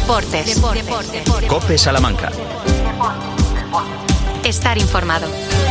Deportes. COPE Salamanca. Estar informado.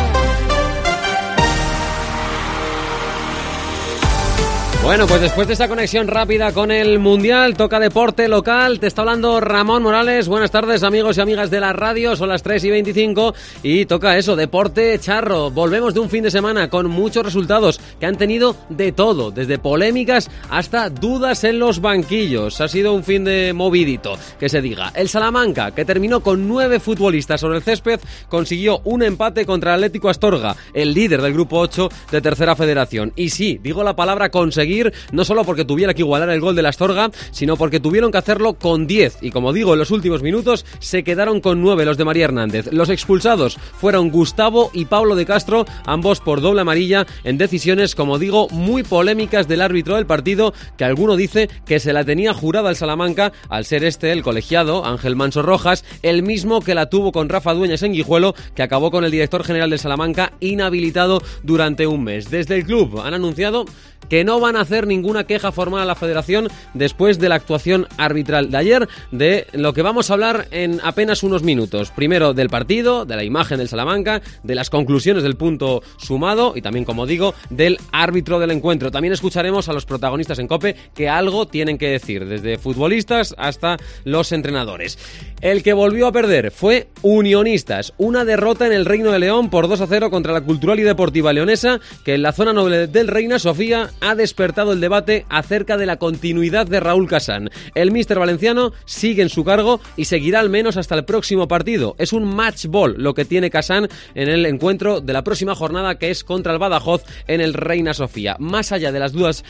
Bueno, pues después de esta conexión rápida con el Mundial, toca deporte local. Te está hablando Ramón Morales. Buenas tardes, amigos y amigas de la radio. Son las 3:25 y toca eso, deporte charro. Volvemos de un fin de semana con muchos resultados que han tenido de todo, desde polémicas hasta dudas en los banquillos. Ha sido un fin de movidito, que se diga. El Salamanca, que terminó con 9 futbolistas sobre el césped, consiguió un empate contra el Atlético Astorga, el líder del grupo 8 de Tercera Federación. Y sí, digo la palabra conseguir, no solo porque tuviera que igualar el gol de la Astorga, sino porque tuvieron que hacerlo con 10. Y como digo, en los últimos minutos se quedaron con 9 los de María Hernández. Los expulsados fueron Gustavo y Pablo de Castro, ambos por doble amarilla, en decisiones, como digo, muy polémicas del árbitro del partido, que alguno dice que se la tenía jurada al Salamanca, al ser el colegiado, Ángel Manso Rojas, el mismo que la tuvo con Rafa Dueñas en Guijuelo, que acabó con el director general del Salamanca inhabilitado durante un mes. Desde el club han anunciado que no van a hacer ninguna queja formal a la federación después de la actuación arbitral de ayer, de lo que vamos a hablar en apenas unos minutos. Primero del partido, de la imagen del Salamanca, de las conclusiones del punto sumado y también, como digo, del árbitro del encuentro. También escucharemos a los protagonistas en COPE que algo tienen que decir, desde futbolistas hasta los entrenadores. El que volvió a perder fue Unionistas, una derrota en el Reino de León por 2-0 contra la Cultural y Deportiva Leonesa, que en la zona noble del Reina Sofía ha despertado el debate acerca de la continuidad de Raúl Casán. El míster valenciano sigue en su cargo y seguirá al menos hasta el próximo partido. Es un match ball lo que tiene Casán en el encuentro de la próxima jornada, que es contra el Badajoz en el Reina Sofía. Más allá de las dudas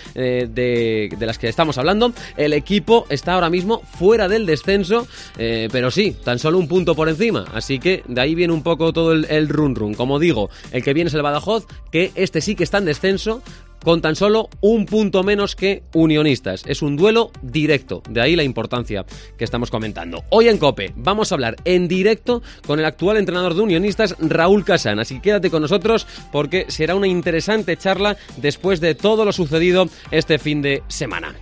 de las que estamos hablando, el equipo está ahora mismo fuera del descenso, pero sí, tan solo un punto por encima, así que de ahí viene un poco todo el run. Como digo, el que viene es el Badajoz, que este sí que está en descenso, con tan solo un punto menos que Unionistas. Es un duelo directo, de ahí la importancia que estamos comentando. Hoy en COPE vamos a hablar en directo con el actual entrenador de Unionistas, Raúl Casán, así que quédate con nosotros porque será una interesante charla después de todo lo sucedido este fin de semana.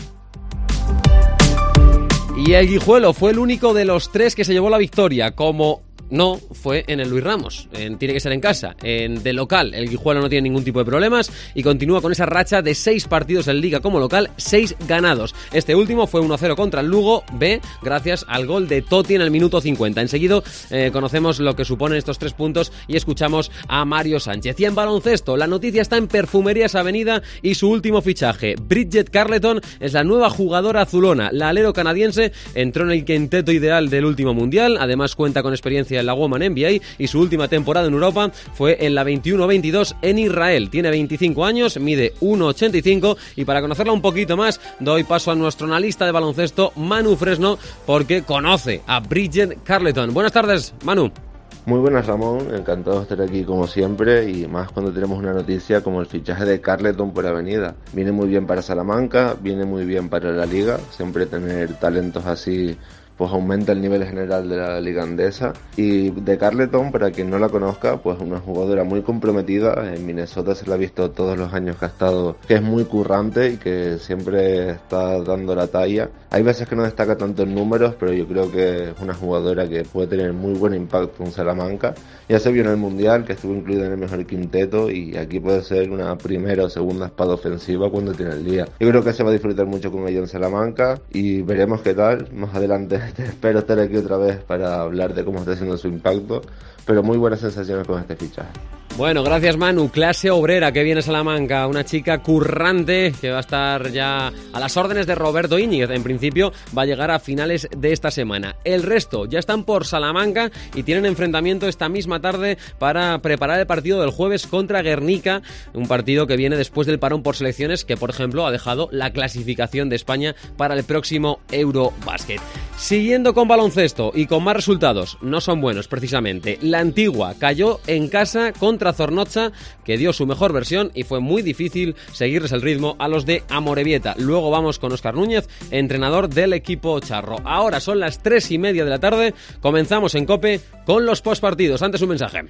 Y el Guijuelo fue el único de los 3 que se llevó la victoria, como no fue en el Luis Ramos, tiene que ser en casa, de local. El Guijuelo no tiene ningún tipo de problemas y continúa con esa racha de 6 partidos en Liga como local, 6 ganados. Este último fue 1-0 contra el Lugo B, gracias al gol de Totti en el minuto 50. Enseguida conocemos lo que suponen estos 3 puntos y escuchamos a Mario Sánchez. Y en baloncesto, la noticia está en Perfumerías Avenida y su último fichaje. Bridget Carleton es la nueva jugadora azulona. La alero canadiense entró en el quinteto ideal del último mundial, además cuenta con experiencia en la Women NBA y su última temporada en Europa fue en la 21-22 en Israel. Tiene 25 años, mide 1,85 y para conocerla un poquito más doy paso a nuestro analista de baloncesto, Manu Fresno, porque conoce a Bridget Carleton. Buenas tardes, Manu. Muy buenas, Ramón, encantado de estar aquí como siempre y más cuando tenemos una noticia como el fichaje de Carleton por Avenida. Viene muy bien para Salamanca, viene muy bien para la Liga, siempre tener talentos así pues aumenta el nivel general de la Liga Andesa. Y de Carleton, para quien no la conozca, pues una jugadora muy comprometida. En Minnesota se la ha visto todos los años que ha estado, que es muy currante y que siempre está dando la talla. Hay veces que no destaca tanto en números, pero yo creo que es una jugadora que puede tener muy buen impacto en Salamanca. Ya se vio en el Mundial, que estuvo incluida en el mejor quinteto, y aquí puede ser una primera o segunda espada ofensiva cuando tiene el día. Yo creo que se va a disfrutar mucho con ella en Salamanca y veremos qué tal. Más adelante espero estar aquí otra vez para hablar de cómo está haciendo su impacto, pero muy buenas sensaciones con este fichaje. Bueno, gracias Manu. Clase obrera que viene a Salamanca, una chica currante que va a estar ya a las órdenes de Roberto Íñiguez. En principio va a llegar a finales de esta semana. El resto ya están por Salamanca y tienen enfrentamiento esta misma tarde para preparar el partido del jueves contra Guernica, un partido que viene después del parón por selecciones que, por ejemplo, ha dejado la clasificación de España para el próximo Eurobasket. Siguiendo con baloncesto y con más resultados, no son buenos precisamente. La Antigua cayó en casa contra Zornoza, que dio su mejor versión y fue muy difícil seguirles el ritmo a los de Amorebieta. Luego vamos con Óscar Núñez, entrenador del equipo charro. Ahora son las 3:30 de la tarde, comenzamos en COPE con los postpartidos. Antes un mensaje.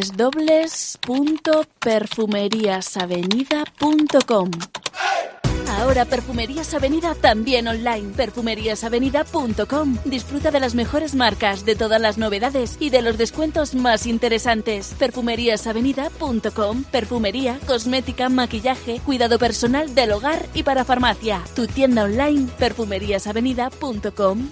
www.perfumeriasavenida.com Ahora Perfumerías Avenida también online. Perfumeriasavenida.com. Disfruta de las mejores marcas, de todas las novedades y de los descuentos más interesantes. Perfumeriasavenida.com. Perfumería, cosmética, maquillaje, cuidado personal del hogar y para farmacia. Tu tienda online, perfumeriasavenida.com.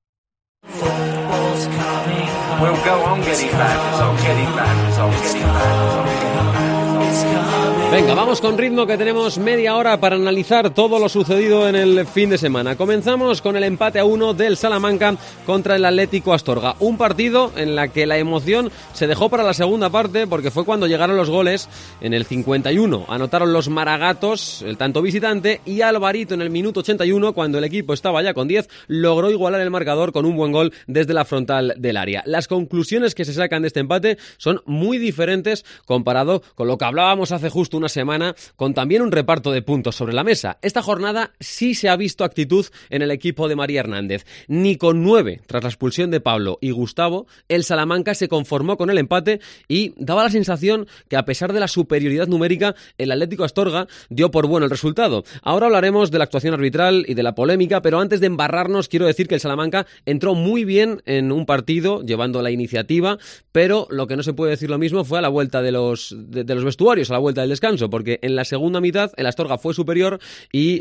Venga, vamos con ritmo, que tenemos media hora para analizar todo lo sucedido en el fin de semana. Comenzamos con el empate a 1 del Salamanca contra el Atlético Astorga. Un partido en la que la emoción se dejó para la segunda parte, porque fue cuando llegaron los goles en el 51. Anotaron los maragatos, el tanto visitante, y Alvarito en el minuto 81, cuando el equipo estaba ya con 10, logró igualar el marcador con un buen gol desde la frontal del área. Las conclusiones que se sacan de este empate son muy diferentes comparado con lo que hablábamos hace justo una semana, con también un reparto de puntos sobre la mesa. Esta jornada sí se ha visto actitud en el equipo de María Hernández. Ni con 9, tras la expulsión de Pablo y Gustavo, el Salamanca se conformó con el empate y daba la sensación que, a pesar de la superioridad numérica, el Atlético Astorga dio por bueno el resultado. Ahora hablaremos de la actuación arbitral y de la polémica, pero antes de embarrarnos quiero decir que el Salamanca entró muy bien en un partido, llevando la iniciativa, pero lo que no se puede decir lo mismo fue a la vuelta de los vestuarios, a la vuelta del descanso, porque en la segunda mitad el Astorga fue superior y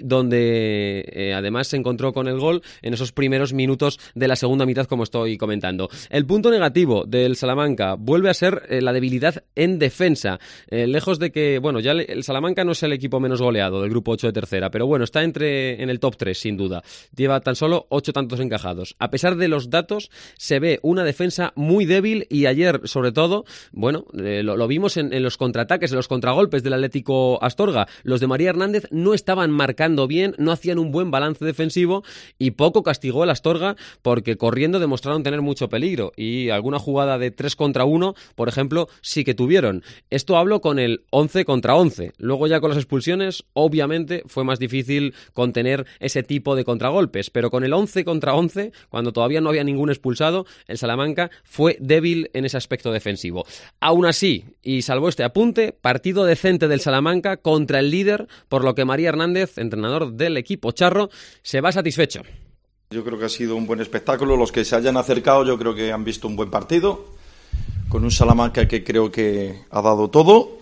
donde además se encontró con el gol en esos primeros minutos de la segunda mitad, como estoy comentando. El punto negativo del Salamanca vuelve a ser la debilidad en defensa, lejos de que, bueno, ya el Salamanca no es el equipo menos goleado del grupo 8 de tercera, pero bueno, está en el top 3 sin duda. Lleva tan solo 8 tantos encajados. A pesar de los datos, se ve una defensa muy débil, y ayer sobre todo, bueno, lo vimos en los contraataques, en los contragolpes del Atlético Astorga. Los de María Hernández no estaban marcando bien, no hacían un buen balance defensivo, y poco castigó el Astorga, porque corriendo demostraron tener mucho peligro, y alguna jugada de 3 contra 1, por ejemplo, sí que tuvieron. Esto hablo con el 11 contra 11. Luego ya con las expulsiones, obviamente, fue más difícil contener ese tipo de contragolpes, pero con el 11 contra 11, cuando todavía no había ningún expulsado, el Salamanca fue débil en ese aspecto defensivo. Aún así, y salvo este apunte, partido decente del Salamanca contra el líder, por lo que María Hernández, entrenador del equipo charro, se va satisfecho. Yo creo que ha sido un buen espectáculo. Los que se hayan acercado, yo creo que han visto un buen partido, con un Salamanca que creo que ha dado todo,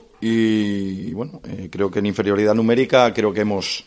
y bueno, creo que en inferioridad numérica creo que hemos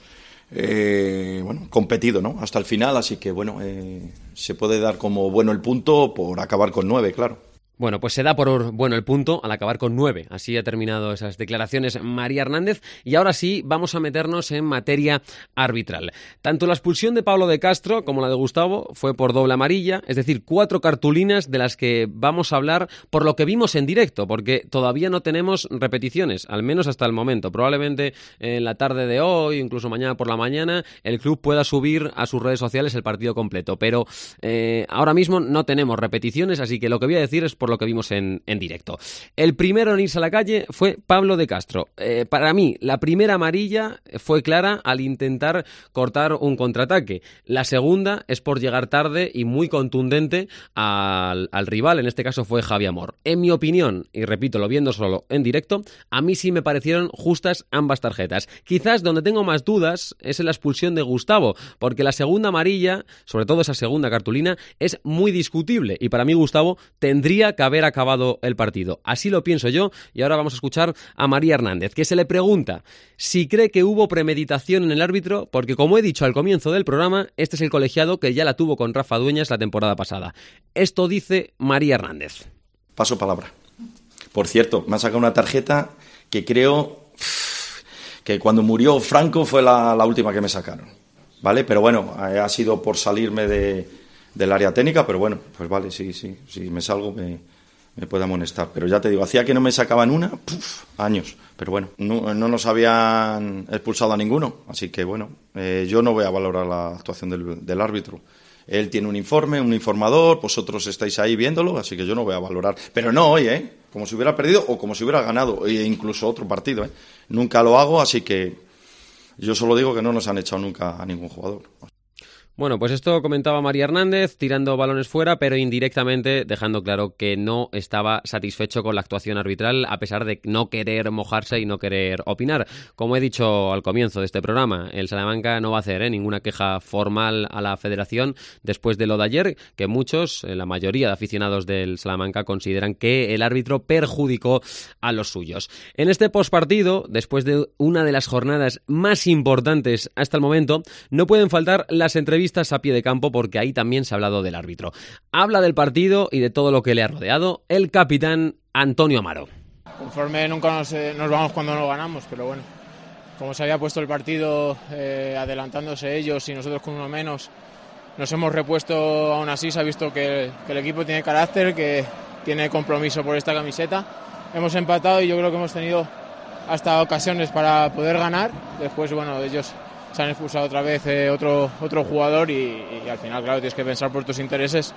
competido, ¿no?, hasta el final, así que bueno, se puede dar como bueno el punto por acabar con 9, claro. Bueno, pues se da por bueno el punto al acabar con 9. Así ha terminado esas declaraciones María Hernández. Y ahora sí, vamos a meternos en materia arbitral. Tanto la expulsión de Pablo de Castro como la de Gustavo fue por doble amarilla, es decir, 4 cartulinas de las que vamos a hablar por lo que vimos en directo, porque todavía no tenemos repeticiones, al menos hasta el momento. Probablemente en la tarde de hoy, incluso mañana por la mañana, el club pueda subir a sus redes sociales el partido completo. Pero ahora mismo no tenemos repeticiones, así que lo que voy a decir es por lo que vimos en directo. El primero en irse a la calle fue Pablo de Castro. Para mí, la primera amarilla fue clara al intentar cortar un contraataque. La segunda es por llegar tarde y muy contundente al rival, en este caso fue Javi Amor. En mi opinión, y repito, lo viendo solo en directo, a mí sí me parecieron justas ambas tarjetas. Quizás donde tengo más dudas es en la expulsión de Gustavo, porque la segunda amarilla, sobre todo esa segunda cartulina, es muy discutible, y para mí Gustavo tendría que haber acabado el partido. Así lo pienso yo, y ahora vamos a escuchar a María Hernández, que se le pregunta si cree que hubo premeditación en el árbitro, porque como he dicho al comienzo del programa, este es el colegiado que ya la tuvo con Rafa Dueñas la temporada pasada. Esto dice María Hernández. Paso palabra. Por cierto, me ha sacado una tarjeta que creo que cuando murió Franco fue la última que me sacaron, ¿vale? Pero bueno, ha sido por salirme del área técnica, pero bueno, pues vale, sí, me salgo me puede amonestar. Pero ya te digo, hacía que no me sacaban una, años. Pero bueno, no nos habían expulsado a ninguno, así que bueno, yo no voy a valorar la actuación del árbitro. Él tiene un informe, un informador, vosotros estáis ahí viéndolo, así que yo no voy a valorar. Pero no hoy, como si hubiera perdido o como si hubiera ganado, e incluso otro partido, Nunca lo hago, así que yo solo digo que no nos han echado nunca a ningún jugador. Bueno, pues esto comentaba María Hernández, tirando balones fuera, pero indirectamente dejando claro que no estaba satisfecho con la actuación arbitral, a pesar de no querer mojarse y no querer opinar. Como he dicho al comienzo de este programa, el Salamanca no va a hacer ninguna queja formal a la Federación después de lo de ayer, que muchos, la mayoría de aficionados del Salamanca, consideran que el árbitro perjudicó a los suyos. En este postpartido, después de una de las jornadas más importantes hasta el momento, no pueden faltar las entrevistas a pie de campo, porque ahí también se ha hablado del árbitro. Habla del partido y de todo lo que le ha rodeado el capitán Antonio Amaro. Conforme nunca nos vamos cuando no ganamos, pero bueno, como se había puesto el partido, adelantándose ellos y nosotros con uno menos, nos hemos repuesto. Aún así se ha visto que el equipo tiene carácter, que tiene compromiso por esta camiseta. Hemos empatado y yo creo que hemos tenido hasta ocasiones para poder ganar. Después, bueno, ellos se han expulsado otra vez otro jugador y al final, claro, tienes que pensar por tus intereses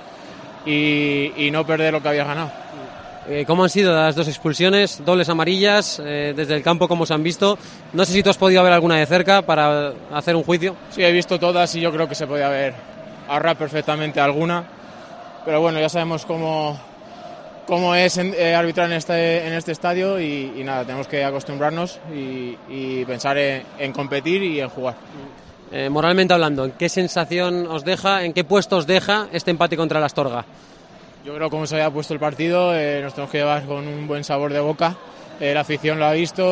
y no perder lo que habías ganado. ¿Cómo han sido las dos expulsiones, dobles amarillas, desde el campo, cómo se han visto? No sé si tú has podido ver alguna de cerca para hacer un juicio. Sí, he visto todas y yo creo que se podía haber ahorrado perfectamente alguna, pero bueno, ya sabemos cómo es arbitrar en este estadio y nada, tenemos que acostumbrarnos y pensar en competir y en jugar. Moralmente hablando, ¿en qué sensación os deja, en qué puesto os deja este empate contra el Astorga? Yo creo que como se había puesto el partido, nos tenemos que llevar con un buen sabor de boca. La afición lo ha visto,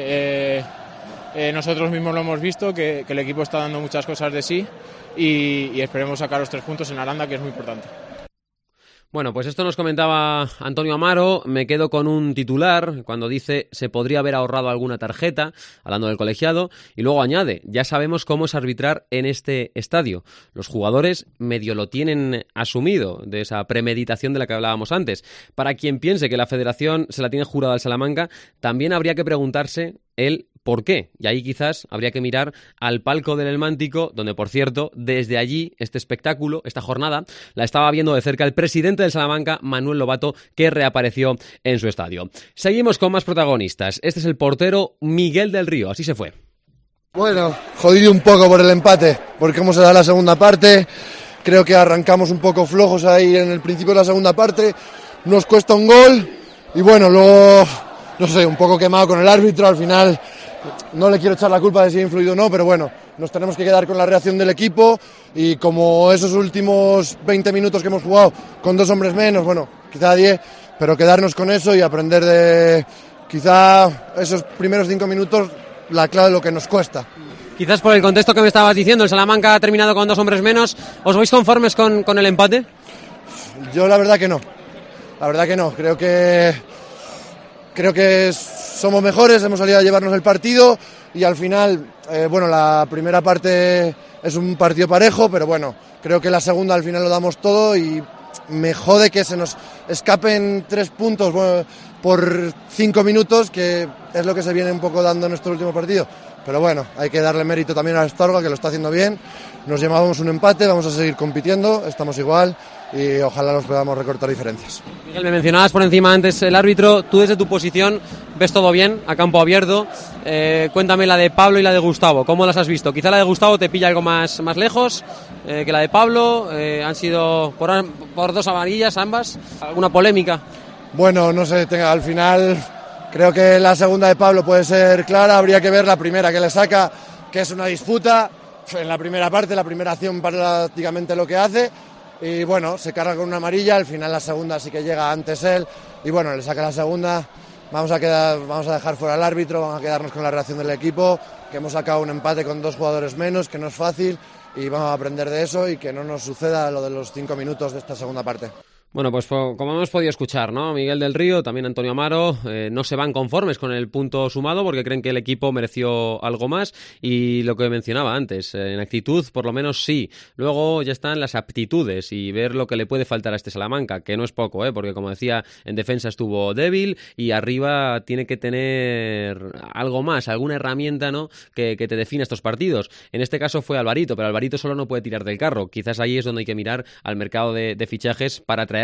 nosotros mismos lo hemos visto, que el equipo está dando muchas cosas de sí y esperemos sacar los 3 puntos en Aranda, que es muy importante. Bueno, pues esto nos comentaba Antonio Amaro. Me quedo con un titular cuando dice se podría haber ahorrado alguna tarjeta, hablando del colegiado, y luego añade, ya sabemos cómo es arbitrar en este estadio. Los jugadores medio lo tienen asumido, de esa premeditación de la que hablábamos antes. Para quien piense que la Federación se la tiene jurada al Salamanca, también habría que preguntarse el ¿por qué? Y ahí quizás habría que mirar al palco del Elmántico, donde, por cierto, desde allí, este espectáculo, esta jornada, la estaba viendo de cerca el presidente del Salamanca, Manuel Lobato, que reapareció en su estadio. Seguimos con más protagonistas. Este es el portero Miguel del Río, así se fue. Bueno, jodido un poco por el empate, porque hemos dado la segunda parte. Creo que arrancamos un poco flojos ahí en el principio de la segunda parte. Nos cuesta un gol y bueno, luego, no sé, un poco quemado con el árbitro. Al final no le quiero echar la culpa de si ha influido o no, pero bueno, nos tenemos que quedar con la reacción del equipo y como esos últimos 20 minutos que hemos jugado con 2 hombres menos, bueno, quizá 10, pero quedarnos con eso y aprender de quizá esos primeros 5 minutos, la clave de lo que nos cuesta. Quizás por el contexto que me estabas diciendo, el Salamanca ha terminado con 2 hombres menos. ¿Os vais conformes con el empate? Yo la verdad que no. La verdad que no. Creo que somos mejores, hemos salido a llevarnos el partido y al final, bueno, la primera parte es un partido parejo, pero bueno, creo que la segunda al final lo damos todo y me jode que se nos escapen 3 puntos por 5 minutos, que es lo que se viene un poco dando en nuestro último partido. Pero bueno, hay que darle mérito también a Astorga, que lo está haciendo bien. Nos llevamos un empate, vamos a seguir compitiendo, estamos igual y ojalá nos podamos recortar diferencias. Miguel, me mencionabas por encima antes el árbitro. Tú desde tu posición ves todo bien, a campo abierto. Cuéntame la de Pablo y la de Gustavo, ¿cómo las has visto? Quizá la de Gustavo te pilla algo más lejos que la de Pablo. Han sido por 2 amarillas ambas. ¿Alguna polémica? Bueno, no sé, al final creo que la segunda de Pablo puede ser clara, habría que ver la primera que le saca, que es una disputa. En la primera parte, la primera acción prácticamente lo que hace y bueno, se carga con una amarilla, al final la segunda sí que llega antes él y bueno, le saca la segunda. Vamos a dejar fuera al árbitro, vamos a quedarnos con la reacción del equipo, que hemos sacado un empate con 2 jugadores menos, que no es fácil y vamos a aprender de eso y que no nos suceda lo de los 5 minutos de esta segunda parte. Bueno, pues como hemos podido escuchar, ¿no? Miguel del Río, también Antonio Amaro, no se van conformes con el punto sumado porque creen que el equipo mereció algo más y lo que mencionaba antes, en actitud por lo menos sí. Luego ya están las aptitudes y ver lo que le puede faltar a este Salamanca, que no es poco, porque como decía, en defensa estuvo débil y arriba tiene que tener algo más, alguna herramienta, ¿no? que te define estos partidos. En este caso fue Alvarito, pero Alvarito solo no puede tirar del carro. Quizás ahí es donde hay que mirar al mercado de fichajes para traer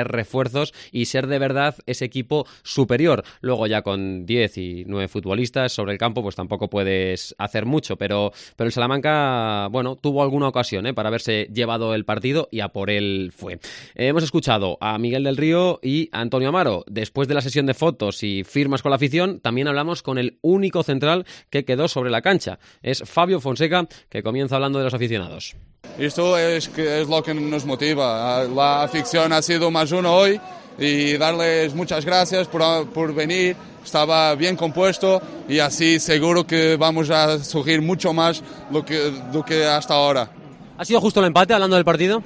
traer refuerzos y ser de verdad ese equipo superior. Luego ya con 10 y 9 futbolistas sobre el campo pues tampoco puedes hacer mucho, pero el Salamanca, bueno, tuvo alguna ocasión para haberse llevado el partido y a por él fue. Hemos escuchado a Miguel del Río y a Antonio Amaro. Después de la sesión de fotos y firmas con la afición, también hablamos con el único central que quedó sobre la cancha. Es Fabio Fonseca, que comienza hablando de los aficionados. Esto es lo que nos motiva. La afición ha sido más uno hoy y darles muchas gracias por venir. Estaba bien compuesto y así seguro que vamos a surgir mucho más lo que hasta ahora. ¿Ha sido justo el empate hablando del partido?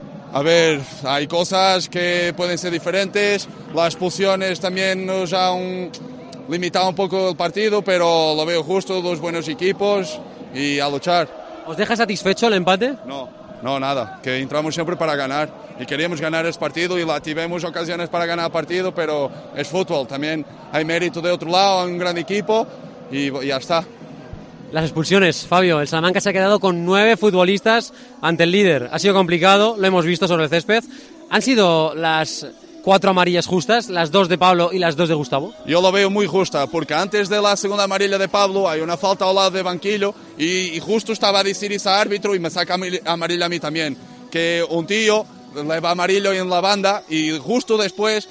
A ver, hay cosas que pueden ser diferentes. Las expulsiones también nos han limitado un poco el partido, pero lo veo justo, dos buenos equipos y a luchar. ¿Os deja satisfecho el empate? No, nada, que entramos siempre para ganar y queríamos ganar el partido y tuvimos ocasiones para ganar el partido, pero es fútbol, también hay mérito de otro lado, hay un gran equipo y ya está. Las expulsiones, Fabio, el Salamanca se ha quedado con 9 futbolistas ante el líder. Ha sido complicado, lo hemos visto sobre el césped. ¿Han sido las 4 amarillas justas, las 2 de Pablo y las 2 de Gustavo? Yo lo veo muy justa, porque antes de la segunda amarilla de Pablo hay una falta al lado de banquillo y justo estaba a decir ese árbitro y me saca amarilla a mí también, que un tío le va amarillo en la banda y justo después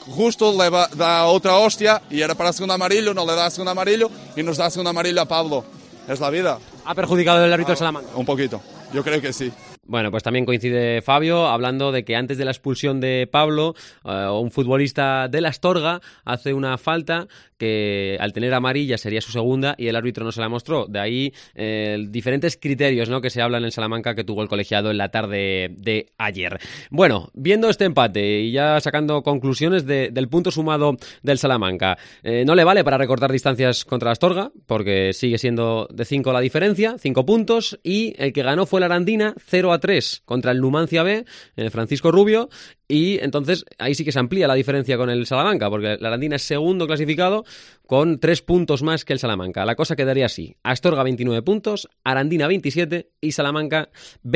le da otra hostia y era para segundo amarillo, no le da segundo amarillo y nos da segundo amarillo a Pablo. Es la vida. ¿Ha perjudicado el árbitro del Salamanca? Un poquito, yo creo que sí. Bueno, pues también coincide Fabio hablando de que antes de la expulsión de Pablo, un futbolista de la Astorga hace una falta que al tener amarilla sería su segunda y el árbitro no se la mostró. De ahí diferentes criterios, ¿no?, que se hablan en Salamanca que tuvo el colegiado en la tarde de ayer. Bueno, viendo este empate y ya sacando conclusiones del punto sumado del Salamanca, no le vale para recortar distancias contra la Astorga porque sigue siendo de 5 la diferencia, 5 puntos, y el que ganó fue la Arandina 0-3 contra el Numancia B, Francisco Rubio, y entonces ahí sí que se amplía la diferencia con el Salamanca, porque la Arandina es segundo clasificado con 3 puntos más que el Salamanca. La cosa quedaría así: Astorga 29 puntos, Arandina 27 y Salamanca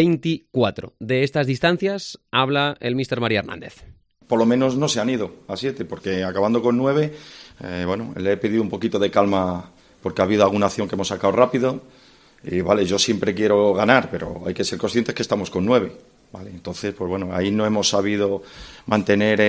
24. De estas distancias habla el míster María Hernández. Por lo menos no se han ido a 7, porque acabando con 9, bueno, le he pedido un poquito de calma porque ha habido alguna acción que hemos sacado rápido. Y vale, yo siempre quiero ganar, pero hay que ser conscientes que estamos con 9. Vale, entonces, pues bueno, ahí no hemos sabido mantener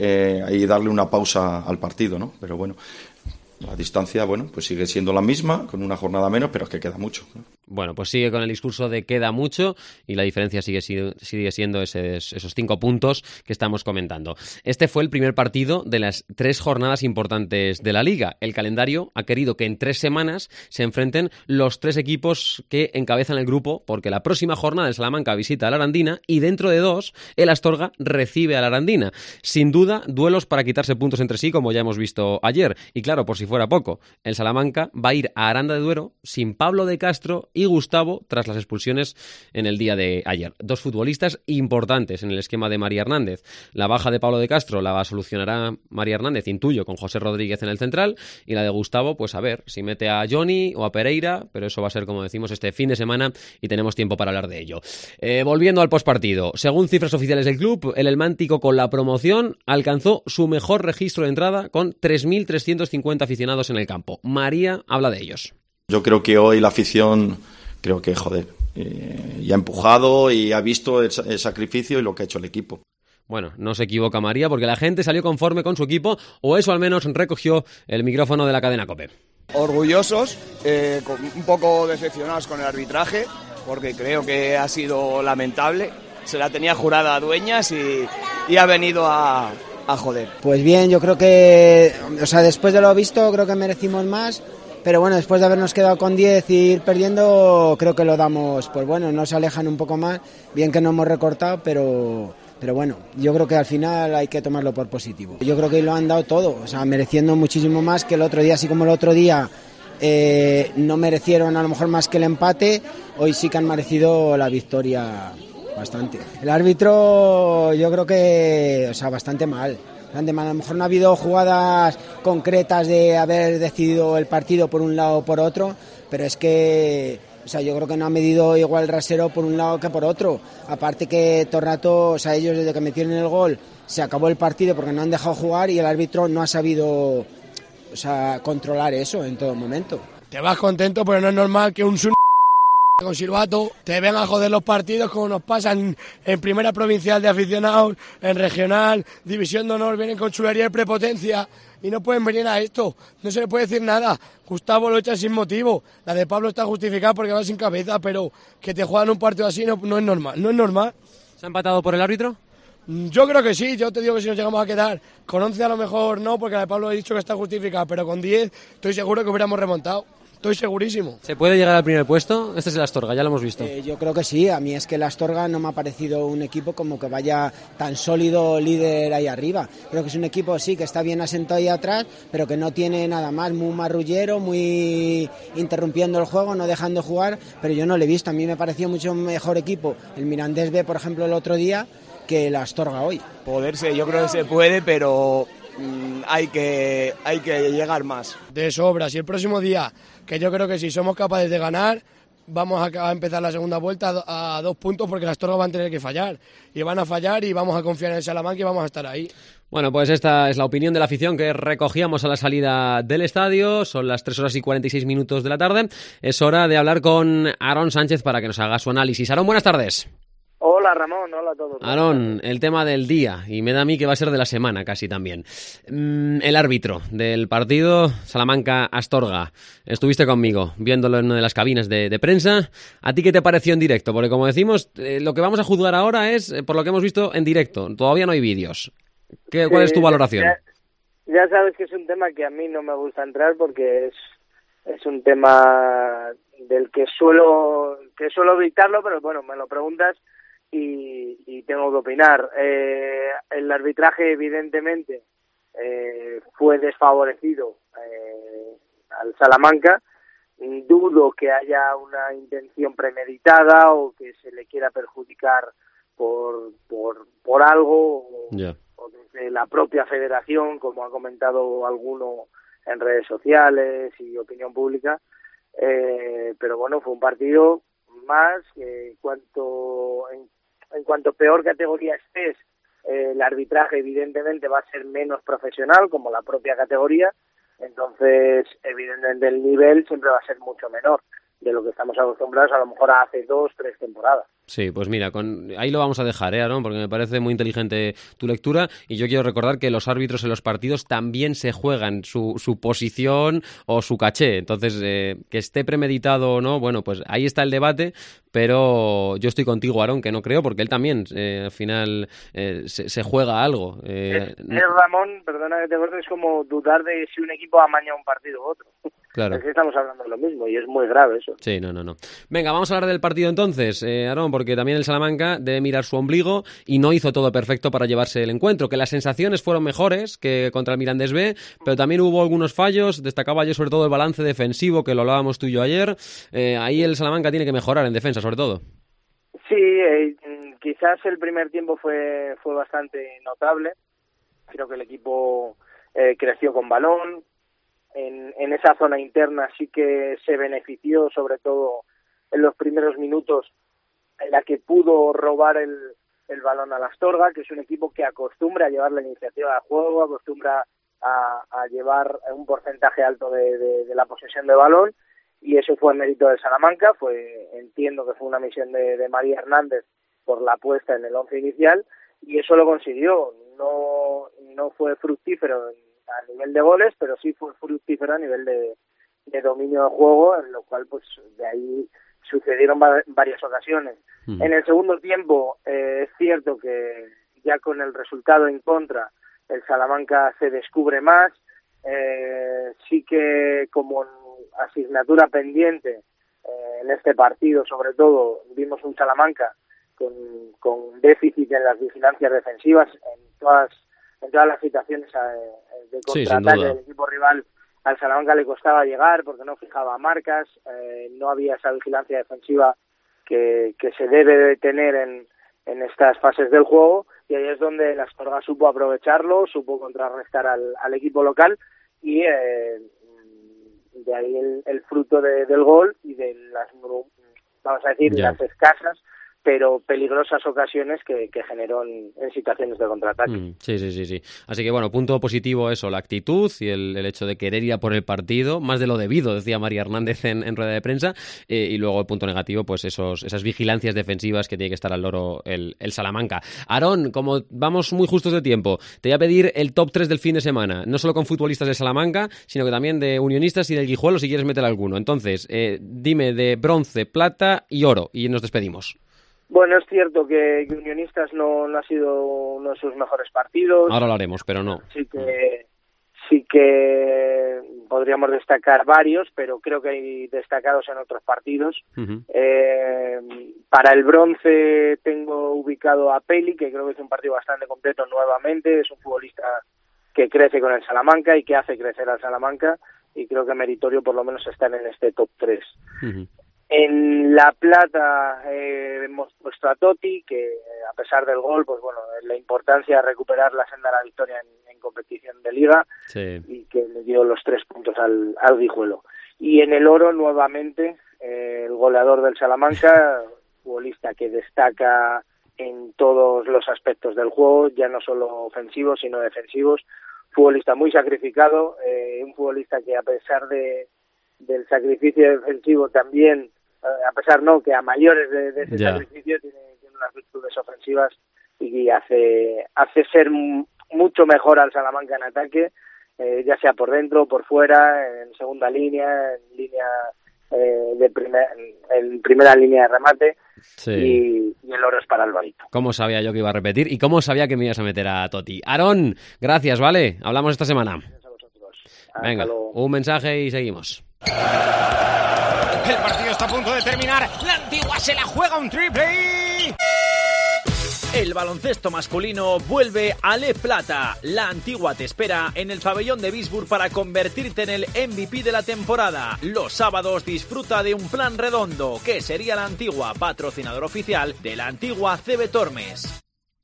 y darle una pausa al partido, ¿no? Pero bueno, la distancia, bueno, pues sigue siendo la misma, con una jornada menos, pero es que queda mucho, ¿no? Bueno, pues sigue con el discurso de queda mucho y la diferencia sigue siendo esos 5 puntos que estamos comentando. Este fue el primer partido de las 3 jornadas importantes de la Liga. El calendario ha querido que en 3 semanas se enfrenten los 3 equipos que encabezan el grupo, porque la próxima jornada el Salamanca visita a la Arandina y dentro de 2 el Astorga recibe a la Arandina. Sin duda, duelos para quitarse puntos entre sí, como ya hemos visto ayer. Y claro, por si fuera poco, el Salamanca va a ir a Aranda de Duero sin Pablo de Castro y Gustavo tras las expulsiones en el día de ayer. 2 futbolistas importantes en el esquema de María Hernández. La baja de Pablo de Castro la solucionará María Hernández, intuyo, con José Rodríguez en el central, y la de Gustavo, pues a ver si mete a Johnny o a Pereira, pero eso va a ser, como decimos, este fin de semana y tenemos tiempo para hablar de ello. Volviendo al postpartido, según cifras oficiales del club, el Elmántico con la promoción alcanzó su mejor registro de entrada con 3.350 aficionados en el campo. María habla de ellos. Yo creo que hoy la afición, y ha empujado y ha visto el sacrificio y lo que ha hecho el equipo. Bueno, no se equivoca María, porque la gente salió conforme con su equipo, o eso al menos recogió el micrófono de la cadena COPE. Orgullosos, un poco decepcionados con el arbitraje, porque creo que ha sido lamentable. Se la tenía jurada a Dueñas y ha venido a joder. Pues bien, yo creo que, después de lo visto, creo que merecimos más. Pero bueno, después de habernos quedado con 10 y ir perdiendo, creo que lo damos, pues bueno, nos alejan un poco más. Bien que no hemos recortado, pero bueno, yo creo que al final hay que tomarlo por positivo. Yo creo que lo han dado todo, mereciendo muchísimo más que el otro día, así como el otro día no merecieron a lo mejor más que el empate, hoy sí que han merecido la victoria bastante. El árbitro yo creo que, bastante mal. A lo mejor no ha habido jugadas concretas de haber decidido el partido por un lado o por otro, pero es que sea, yo creo que no ha medido igual rasero por un lado que por otro. Aparte que todo el rato, o sea, ellos desde que metieron el gol se acabó el partido porque no han dejado jugar y el árbitro no ha sabido, o sea, controlar eso en todo momento. Te vas contento, pero no es normal que un con silbato te ven a joder los partidos como nos pasan en primera provincial de aficionados, en regional, división de honor, vienen con chulería y prepotencia y no pueden venir a esto, no se le puede decir nada. Gustavo lo echa sin motivo, la de Pablo está justificada porque va sin cabeza, pero que te juegan un partido así no es normal, no es normal. ¿Se ha empatado por el árbitro? Yo creo que sí, yo te digo que si nos llegamos a quedar con 11 a lo mejor no, porque la de Pablo ha dicho que está justificada, pero con 10 estoy seguro que hubiéramos remontado. Estoy segurísimo. ¿Se puede llegar al primer puesto? Este es el Astorga, ya lo hemos visto. Yo creo que sí. A mí es que el Astorga no me ha parecido un equipo como que vaya tan sólido líder ahí arriba. Creo que es un equipo, sí, que está bien asentado ahí atrás, pero que no tiene nada más, muy marrullero, muy interrumpiendo el juego, no dejando jugar, pero yo no lo he visto. A mí me pareció mucho mejor equipo el Mirandés B, por ejemplo, el otro día, que el Astorga hoy. Poderse, yo creo que se puede, pero hay que llegar más. De sobra, si el próximo día, que yo creo que si somos capaces de ganar, vamos a empezar la segunda vuelta a 2 puntos porque las Astorga van a tener que fallar. Y van a fallar y vamos a confiar en el Salamanca y vamos a estar ahí. Bueno, pues esta es la opinión de la afición que recogíamos a la salida del estadio. Son las 3:46 de la tarde. Es hora de hablar con Aarón Sánchez para que nos haga su análisis. Aarón, buenas tardes. Hola Ramón, hola a todos. Aarón, el tema del día, y me da a mí que va a ser de la semana casi también. El árbitro del partido Salamanca-Astorga. Estuviste conmigo viéndolo en una de las cabinas de prensa. ¿A ti qué te pareció en directo? Porque como decimos, lo que vamos a juzgar ahora es por lo que hemos visto en directo. Todavía no hay vídeos. ¿Cuál es tu valoración? Ya sabes que es un tema que a mí no me gusta entrar porque es un tema del que suelo evitarlo, pero bueno, me lo preguntas y tengo que opinar. El arbitraje evidentemente fue desfavorecido al Salamanca. Dudo que haya una intención premeditada o que se le quiera perjudicar por algo o desde la propia federación, como ha comentado alguno en redes sociales y opinión pública, pero bueno, fue un partido más que en cuanto peor categoría estés, el arbitraje evidentemente va a ser menos profesional, como la propia categoría, entonces evidentemente el nivel siempre va a ser mucho menor de lo que estamos acostumbrados a lo mejor a hace 2-3 temporadas. Sí, pues mira, ahí lo vamos a dejar, Aarón, porque me parece muy inteligente tu lectura y yo quiero recordar que los árbitros en los partidos también se juegan su posición o su caché, entonces que esté premeditado o no, bueno, pues ahí está el debate, pero yo estoy contigo, Aarón, que no creo, porque él también al final se juega algo. Ramón, perdona que te corte, es como dudar de si un equipo amaña un partido u otro. Claro. Es que estamos hablando de lo mismo y es muy grave eso. Sí, no. Venga, vamos a hablar del partido entonces, Aarón, porque también el Salamanca debe mirar su ombligo y no hizo todo perfecto para llevarse el encuentro, que las sensaciones fueron mejores que contra el Mirandés B, pero también hubo algunos fallos, destacaba yo sobre todo el balance defensivo, que lo hablábamos tú y yo ayer, ahí el Salamanca tiene que mejorar en defensa sobre todo. Sí, quizás el primer tiempo fue bastante notable, creo que el equipo creció con balón, en esa zona interna sí que se benefició, sobre todo en los primeros minutos, en la que pudo robar el balón a la Astorga, que es un equipo que acostumbra a llevar la iniciativa de juego, acostumbra a llevar un porcentaje alto de la posesión de balón, y eso fue mérito de Salamanca. Entiendo que fue una misión de María Hernández por la puesta en el 11 inicial, y eso lo consiguió. No fue fructífero a nivel de goles, pero sí fue fructífero a nivel de dominio de juego, en lo cual pues de ahí sucedieron varias ocasiones. En el segundo tiempo es cierto que ya con el resultado en contra el Salamanca se descubre más, sí que como asignatura pendiente en este partido sobre todo vimos un Salamanca con déficit en las vigilancias defensivas en todas las situaciones de contraataque del equipo rival. Al Salamanca le costaba llegar porque no fijaba marcas, no había esa vigilancia defensiva que se debe de tener en estas fases del juego, y ahí es donde la Astorga supo aprovecharlo, supo contrarrestar al equipo local y de ahí el fruto del gol y de las, vamos a decir, las escasas pero peligrosas ocasiones que generó en situaciones de contraataque. Sí. Así que bueno, punto positivo eso, la actitud y el hecho de querer ir a por el partido, más de lo debido, decía María Hernández en rueda de prensa, y luego el punto negativo, pues esas vigilancias defensivas que tiene que estar al loro el Salamanca. Aarón, como vamos muy justos de tiempo, te voy a pedir el top 3 del fin de semana, no solo con futbolistas de Salamanca, sino que también de Unionistas y del Guijuelo, si quieres meter alguno. Entonces, dime de bronce, plata y oro, y nos despedimos. Bueno, es cierto que Unionistas no ha sido uno de sus mejores partidos. Ahora lo haremos, pero no. Sí que podríamos destacar varios, pero creo que hay destacados en otros partidos. Uh-huh. Para el bronce tengo ubicado a Peli, que creo que es un partido bastante completo nuevamente. Es un futbolista que crece con el Salamanca y que hace crecer al Salamanca, y creo que meritorio por lo menos estar en este top 3. Uh-huh. En la plata hemos puesto a Totti, que a pesar del gol, pues bueno, la importancia de recuperar la senda de la victoria en competición de liga, y que le dio los 3 puntos al Guijuelo. Y en el oro, nuevamente, el goleador del Salamanca, futbolista que destaca en todos los aspectos del juego, ya no solo ofensivos, sino defensivos, futbolista muy sacrificado, un futbolista que a pesar del sacrificio defensivo también, a pesar que a mayores de ese sacrificio tiene unas virtudes ofensivas y hace ser mucho mejor al Salamanca en ataque, ya sea por dentro, por fuera, en segunda línea, en línea en primera línea de remate, y el oro es para Alvarito. ¿Cómo sabía yo que iba a repetir? ¿Y cómo sabía que me ibas a meter a Totti? Aarón, gracias, ¿vale? Hablamos esta semana. Gracias a vosotros. Venga, un mensaje y seguimos. El partido está a punto de terminar. La Antigua se la juega un triple. El baloncesto masculino vuelve a Le Plata. La Antigua te espera en el pabellón de Bisburg para convertirte en el MVP de la temporada. Los sábados disfruta de un plan redondo, que sería La Antigua, patrocinador oficial de la Antigua CB Tormes.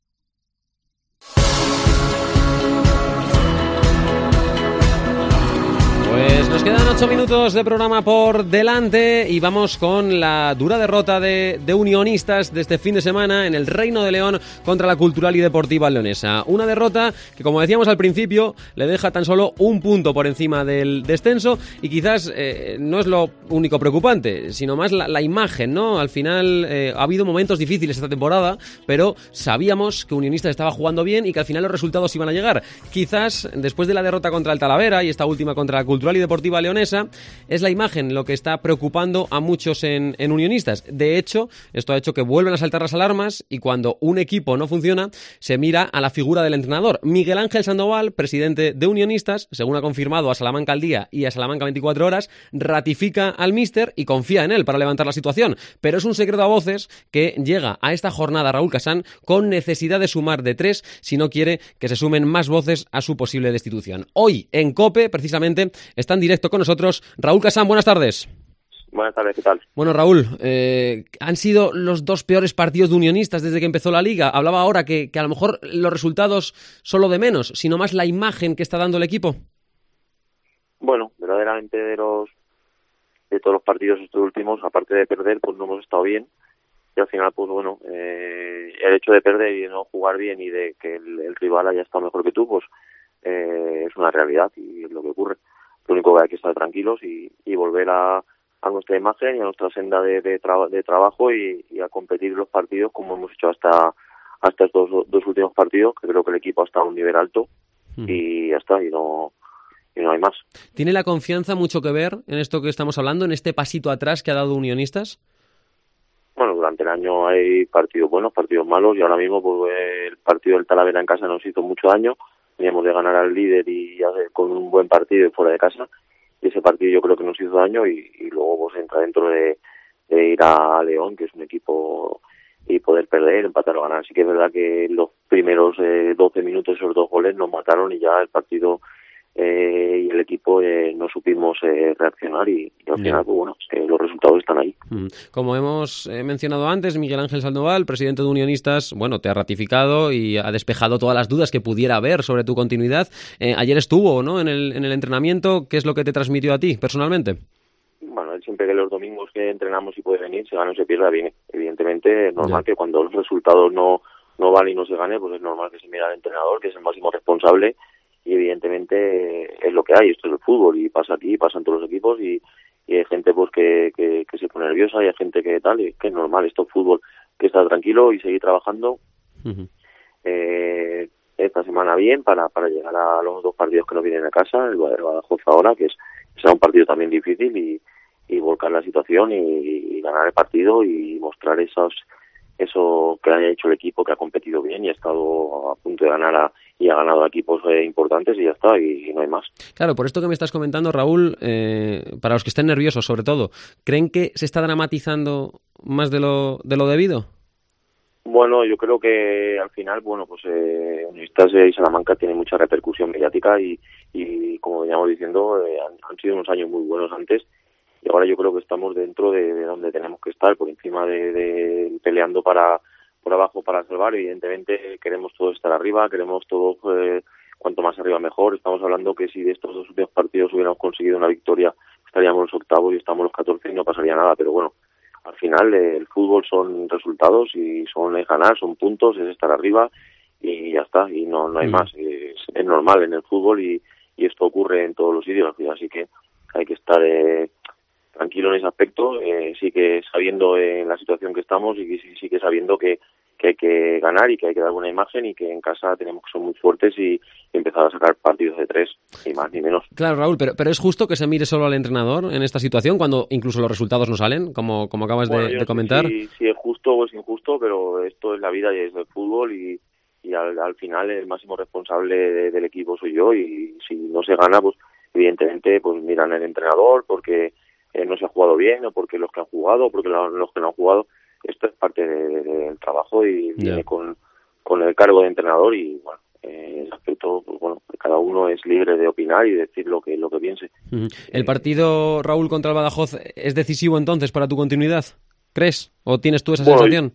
Pues nos quedan 8 minutos de programa por delante y vamos con la dura derrota de Unionistas de este fin de semana en el Reino de León contra la Cultural y Deportiva Leonesa. Una derrota que, como decíamos al principio, le deja tan solo un punto por encima del descenso, y quizás no es lo único preocupante, sino más la imagen, ¿no? Al final ha habido momentos difíciles esta temporada, pero sabíamos que Unionistas estaba jugando bien y que al final los resultados iban a llegar. Quizás después de la derrota contra el Talavera y esta última contra la Cultural y Deportiva Leonesa, es la imagen lo que está preocupando a muchos en Unionistas. De hecho, esto ha hecho que vuelvan a saltar las alarmas, y cuando un equipo no funciona, se mira a la figura del entrenador. Miguel Ángel Sandoval, presidente de Unionistas, según ha confirmado a Salamanca al Día y a Salamanca 24 Horas, ratifica al míster y confía en él para levantar la situación. Pero es un secreto a voces que llega a esta jornada Raúl Casán con necesidad de sumar de 3 si no quiere que se sumen más voces a su posible destitución. Hoy, en COPE, precisamente, está en directo con nosotros Raúl Casán. Buenas tardes. Buenas tardes, ¿qué tal? Bueno, Raúl, han sido los 2 peores partidos de Unionistas desde que empezó la Liga. Hablaba ahora que a lo mejor los resultados son lo de menos, sino más la imagen que está dando el equipo. Bueno, verdaderamente de todos los partidos estos últimos, aparte de perder, pues no hemos estado bien. Y al final, pues bueno, el hecho de perder y de no jugar bien y de que el rival haya estado mejor que tú, pues es una realidad y es lo que ocurre. Lo único que hay que estar tranquilos y volver a nuestra imagen y a nuestra senda de trabajo y a competir en los partidos como hemos hecho hasta estos dos últimos partidos, que creo que el equipo ha estado a un nivel alto y ya está, y no hay más. ¿Tiene la confianza mucho que ver en esto que estamos hablando, en este pasito atrás que ha dado Unionistas? Bueno, durante el año hay partidos buenos, partidos malos, y ahora mismo pues, el partido del Talavera en casa nos hizo mucho daño. Veníamos de ganar al líder y con un buen partido fuera de casa, y ese partido yo creo que nos hizo daño, y luego pues entra dentro de ir a León, que es un equipo, y poder perder, empatar o ganar. Así que es verdad que los primeros 12 minutos esos 2 goles nos mataron y ya el partido y el equipo no supimos reaccionar y al final, pues bueno, los resultados están ahí. Como hemos mencionado antes, Miguel Ángel Sandoval, presidente de Unionistas, bueno, te ha ratificado y ha despejado todas las dudas que pudiera haber sobre tu continuidad. Ayer estuvo, ¿no?, en el entrenamiento. ¿Qué es lo que te transmitió a ti personalmente? Bueno, él siempre que los domingos que entrenamos y puede venir, se gana o se pierda, viene. Evidentemente es normal que cuando los resultados no van y no se gane, pues es normal que se mire al entrenador, que es el máximo responsable, y evidentemente es lo que hay. Esto es el fútbol y pasa aquí, pasa en todos los equipos y hay gente pues que se pone nerviosa y hay gente que tal, y que es normal. Esto es fútbol, que está tranquilo y seguir trabajando. Esta semana bien para llegar a los 2 partidos que nos vienen a casa, el Badajoz ahora, que será un partido también difícil, y volcar la situación y ganar el partido y mostrar eso que haya hecho el equipo, que ha competido bien y ha estado a punto de ganar y ha ganado a equipos importantes, y ya está, y no hay más. Claro, por esto que me estás comentando, Raúl, para los que estén nerviosos sobre todo, ¿creen que se está dramatizando más de lo debido? Bueno, yo creo que al final, bueno, pues Unionistas y Salamanca tienen mucha repercusión mediática y como veníamos diciendo, han sido unos años muy buenos antes, y ahora yo creo que estamos dentro de donde tenemos que estar, por encima de peleando por abajo para salvar. Evidentemente queremos todos estar arriba, queremos todos cuanto más arriba mejor. Estamos hablando que si de estos 2 últimos partidos hubiéramos conseguido una victoria, estaríamos en los octavos y estamos en los 14 y no pasaría nada, pero bueno, al final el fútbol son resultados y son ganar, son puntos, es estar arriba y ya está, y no hay más. Es normal en el fútbol y esto ocurre en todos los sitios, así que hay que estar tranquilo en ese aspecto, sí que sabiendo en la situación que estamos y sí que sabiendo que hay que ganar y que hay que dar buena imagen, y que en casa tenemos que ser muy fuertes y empezar a sacar partidos de 3, ni más ni menos. Claro, Raúl, pero ¿es justo que se mire solo al entrenador en esta situación cuando incluso los resultados no salen, como acabas de comentar? Si es justo o es injusto, pero esto es la vida y es el fútbol, y al final el máximo responsable del equipo soy yo, y si no se gana, pues evidentemente pues miran al entrenador porque no se ha jugado bien, o porque los que han jugado, o porque los que no han jugado. Esto es parte del trabajo y viene con el cargo de entrenador, y bueno, en ese aspecto, pues bueno, cada uno es libre de opinar y decir lo que piense. ¿El partido, Raúl, contra el Badajoz es decisivo entonces para tu continuidad? ¿Crees? ¿O tienes tú esa sensación?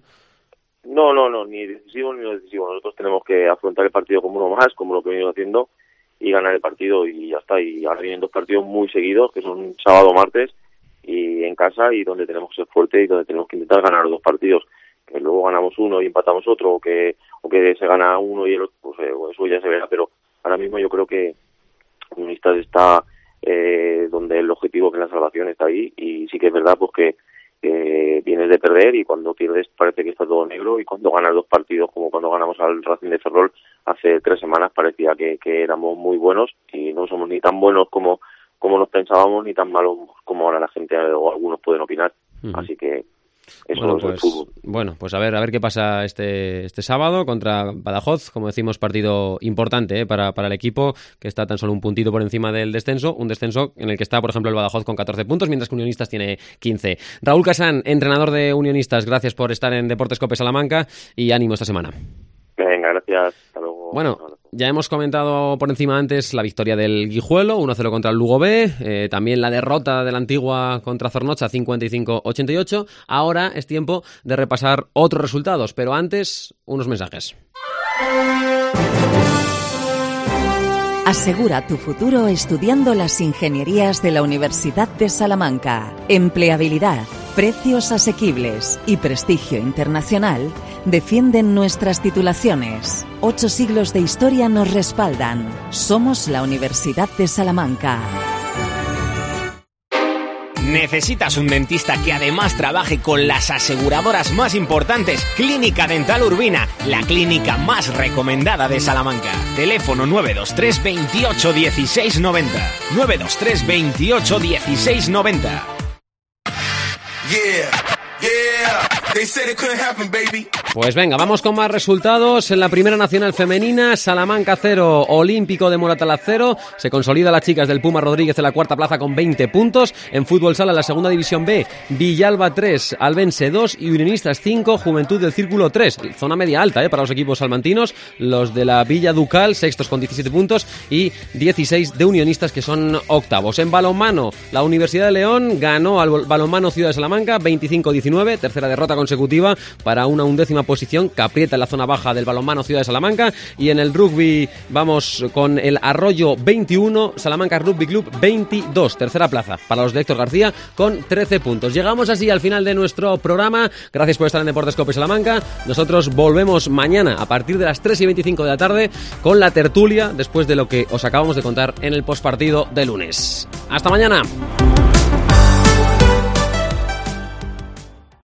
No, ni decisivo ni no decisivo. Nosotros tenemos que afrontar el partido como uno más, como lo que venimos haciendo, y ganar el partido y ya está. Y ahora vienen 2 partidos muy seguidos, que son sábado, martes, y en casa, y donde tenemos que ser fuertes y donde tenemos que intentar ganar los 2 partidos. Que luego ganamos uno y empatamos otro, o que se gana uno y el otro, pues eso ya se verá. Pero ahora mismo yo creo que Unionistas está donde el objetivo, que es la salvación, está ahí, y sí que es verdad pues que vienes de perder, y cuando pierdes parece que está todo negro, y cuando ganas 2 partidos, como cuando ganamos al Racing de Ferrol hace 3 semanas, parecía que éramos muy buenos, y no somos ni tan buenos como nos pensábamos, ni tan malos como ahora la gente o algunos pueden opinar. Así que eso es el fútbol. Bueno, pues a ver qué pasa este sábado contra Badajoz. Como decimos, partido importante para el equipo, que está tan solo un puntito por encima del descenso. Un descenso en el que está, por ejemplo, el Badajoz con 14 puntos, mientras que Unionistas tiene 15. Raúl Casán, entrenador de Unionistas, gracias por estar en Deportes Cope Salamanca, y ánimo esta semana. Venga, gracias. Hasta luego. Bueno, ya hemos comentado por encima antes la victoria del Guijuelo, 1-0 contra el Lugo B, también la derrota de la Antigua contra Zornocha, 55-88. Ahora es tiempo de repasar otros resultados, pero antes, unos mensajes. Asegura tu futuro estudiando las ingenierías de la Universidad de Salamanca. Empleabilidad, precios asequibles y prestigio internacional defienden nuestras titulaciones. 8 siglos de historia nos respaldan. Somos la Universidad de Salamanca. ¿Necesitas un dentista que además trabaje con las aseguradoras más importantes? Clínica Dental Urbina, la clínica más recomendada de Salamanca. Teléfono 923 28 16 90. 923 28 16 90. Yeah, they said it couldn't happen, baby. Pues venga, vamos con más resultados. En la Primera Nacional Femenina, Salamanca 0, Olímpico de Moratalaz 0. Se consolida las chicas del Puma Rodríguez en la cuarta plaza con 20 puntos. En fútbol sala, en la segunda división B, Villalba 3, Albense 2 y Unionistas 5, Juventud del Círculo 3. Zona media alta para los equipos salmantinos. Los de la Villa Ducal, sextos con 17 puntos y 16 de Unionistas, que son octavos. En balonmano, la Universidad de León ganó al Balonmano Ciudad de Salamanca 25-19, tercera derrota consecutiva para una 11ª posición que aprieta en la zona baja del Balonmano Ciudad de Salamanca. Y en el rugby vamos con el Arroyo 21, Salamanca Rugby Club 22, tercera plaza para los de Héctor García con 13 puntos. Llegamos así al final de nuestro programa. Gracias por estar en Deportes Cope Salamanca. Nosotros volvemos mañana a partir de las 3:25 de la tarde con la tertulia después de lo que os acabamos de contar en el postpartido de lunes. ¡Hasta mañana!